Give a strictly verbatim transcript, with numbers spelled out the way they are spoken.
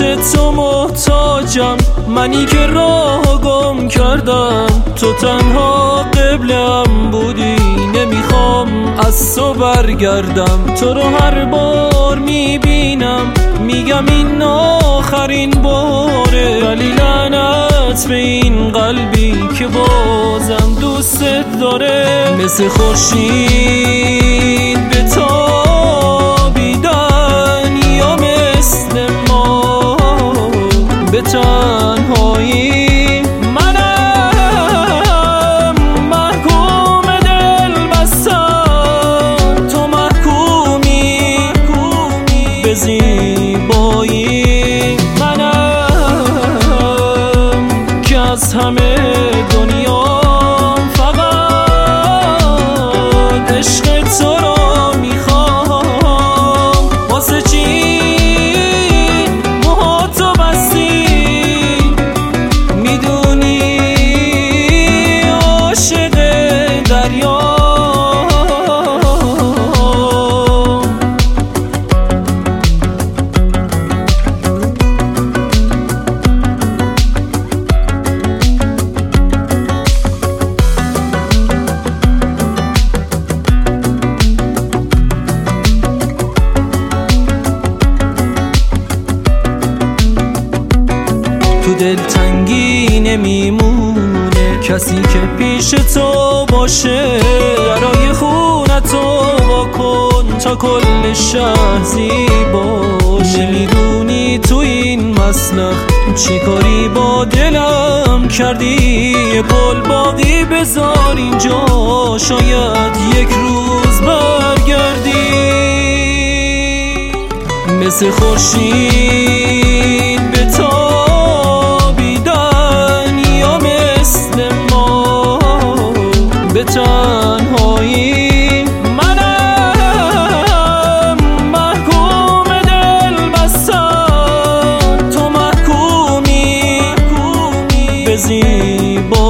تو محتاجم، منی که راه گم کردم. تو تنها قبلم بودی، نمیخوام از تو برگردم. تو رو هر بار میبینم میگم این آخرین باره، ولی لعنت به این قلبی که بازم دوستت داره. مثل خورشید به تابیدن یا مثل ما به تنهایی، منم محکوم دل بستن، تو محکومی به زیبایی. منم که از همه دنیا فقط عشق تو را میخوام. واسه چی موهاتو بستی؟ میدونی عاشق دریا. تو دلتنگی نمیمونه کسی که پیش تو باشه. درای خونتو وا کن تا کل شهر زیباشه. نمیدونی تو این مسلخ چی کاری با دلم کردی. یه پل باقی بذار اینجا، شاید یک روز برگردی. مثل خورشید به به تنهایی، منم محکوم دل بستن، تو محکومی به زیبایی.